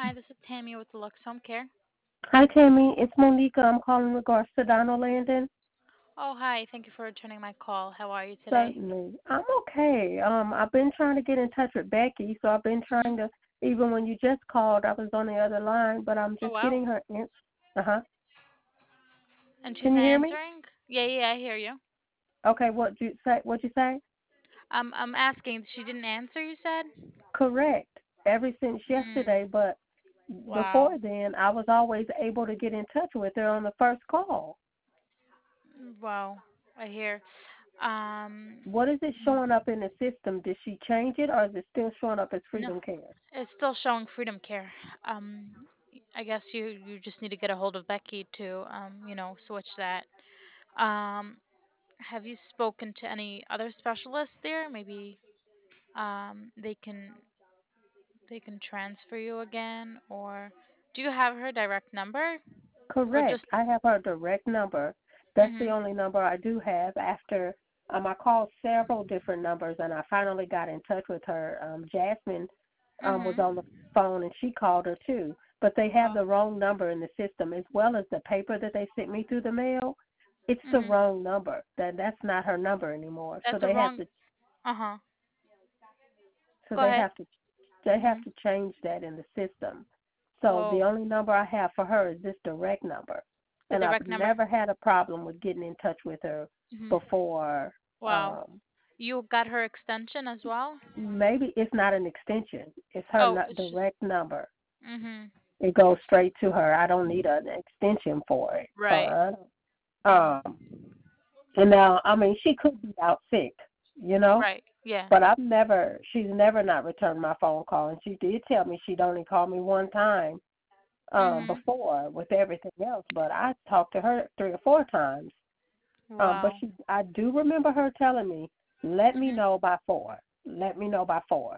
Hi, this is Tammy with Deluxe Home Care. Hi, Tammy. It's Monica. I'm calling in regards to Donald Landon. Oh, hi. Thank you for returning my call. How are you today? Certainly. I'm okay. I've been trying to get in touch with Becky, so I've been Hmm. trying to, even when you just called, I was on the other line, but I'm Oh, just wow. getting her in. Uh-huh. And she's Can you not hear me? answering? Yeah, I hear you. Okay, what'd you say? I'm asking. She didn't answer, you said? Correct. Ever since Mm. yesterday, but Wow. before then, I was always able to get in touch with her on the first call. Wow. I hear. Um, What is it showing up in the system? Did she change it, or is it still showing up as no, Freedom Care? it's still showing Freedom Care. Um, I guess you just need to get a hold of Becky to switch that. Um, have you spoken to any other specialists there? Maybe they can transfer you again, or do you have her direct number, or just Correct. I have her direct number. That's the mhm only number I do have. After I called several different numbers, and I finally got in touch with her. Jasmine was mhm on the phone, and she called her too. But they have oh the wrong number in the system, as well as the paper that they sent me through the mail. It's the mhm wrong number. That's not her number anymore. So that's a they have wrong. to. Uh-huh. So Go they ahead. have to. They have Mhm. to change that in the system. So the Oh, only number I have for her is this direct number, the and I've direct number. never had a problem with getting in touch with her Mhm. before. Wow. You got her extension as well? Maybe it's not an extension; it's her Oh, it's just direct number. mhm. It goes straight to her. I don't need an extension for it. So, Right. um, and now I mean she could be out sick, you know. Right. Yeah. But she's never not returned my phone call, and she did tell me she'd only called me one time Mhm. before with everything else, but I talked to her 3 or 4 times. But Wow. I do remember her telling me, "Let me Mhm. know by 4. Let me know by 4."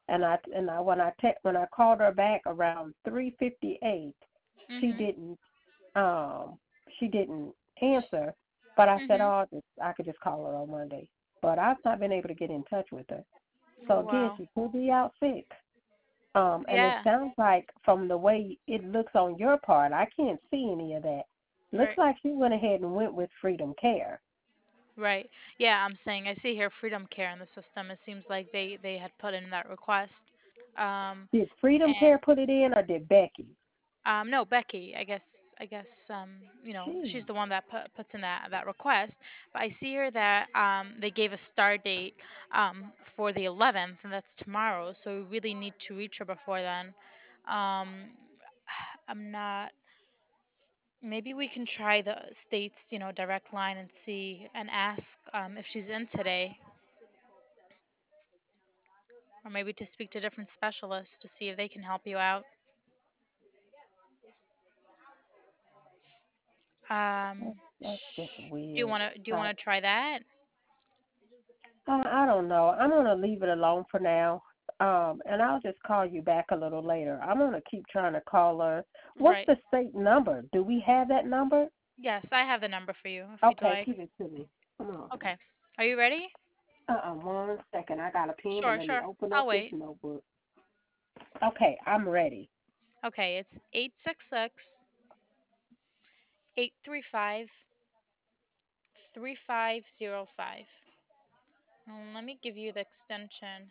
When I called her back around 3:58, she Mhm. didn't um she didn't answer. But I said, Mhm. "Oh, I could just call her on Monday." But I've not been able to get in touch with her. So again, Wow. she could be out sick. And it Yeah. sounds like from the way it looks on your part, I can't see any of that. Looks Right. like she went ahead and went with Freedom Care. Right. Yeah, I'm saying I see here Freedom Care in the system. It seems like they had put in that request. Um Did Freedom and Care put it in, or did Becky? no, Becky, I guess she's Gee. the one that puts in that request. But I see here that they gave a start date for the 11th, and that's tomorrow. So we really need to reach her before then. Um I'm not Maybe we can try the state's, direct line and see and ask if she's in today, or maybe to speak to different specialists to see if they can help you out. Um, That's just do you weird. wanna do you I, wanna try that? I don't know. I'm gonna leave it alone for now. And I'll just call you back a little later. I'm gonna keep trying to call her. What's Right. the state number? Do we have that number? Yes, I have the number for you if you'd Okay, like. give it to me. Come on. Okay. Are you ready? 1 second. I got a pen, but Sure, let me sure. open I'll up this wait. notebook. Okay, I'm ready. Okay, it's 866-835-3505. Let me give you the extension.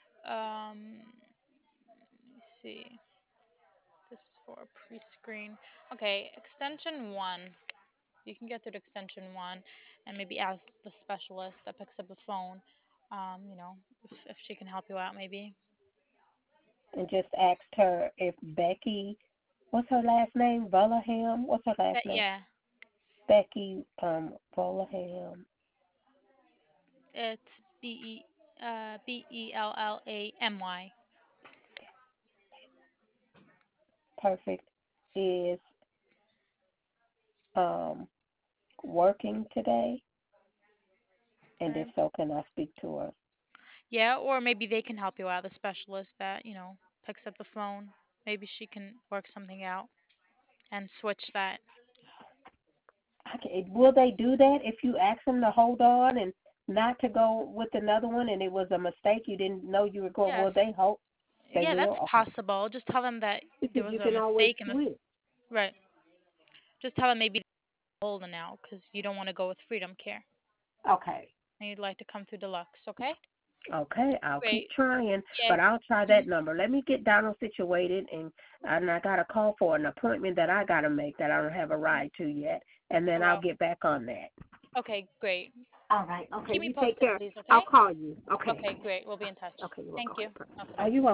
Let me see. This is for pre-screen. Okay, extension 1. You can get through to extension 1 and maybe ask the specialist that picks up the phone, if she can help you out maybe. And just asked her if Becky, what's her last name? Volaham? What's her last But name? yeah, Becky Volaham. it's Bellamy. Perfect. Is um working today, and if Okay. so, can I speak to her? Yeah, or maybe they can help you out, the specialist that, picks up the phone. Maybe she can work something out and switch that. Okay. Will they do that if you ask them to hold on and not to go with another one, and it was a mistake? You didn't know you were going. Yes. Will they hold? They Yeah, will? that's Okay. possible. Just tell them that there Because was you a can always mistake in this. switch. Right. Just tell them maybe Golden now because you don't want to go with Freedom Care Okay. and you'd like to come through Deluxe. Okay. Okay, I'll keep Great. trying, Yeah. but I'll try Mhm. that number. Let me get Donald situated, and I got a call for an appointment that I got to make that I don't have a ride to yet, and then Oh, I'll wow. get back on that. Okay. Great. All right. Okay, Keep me you take posted, care. please. I'll Okay. call you. Okay. Okay. Great. We'll be in touch. Okay, you're Thank welcome. you. Okay. Okay. Are Bye. you welcome?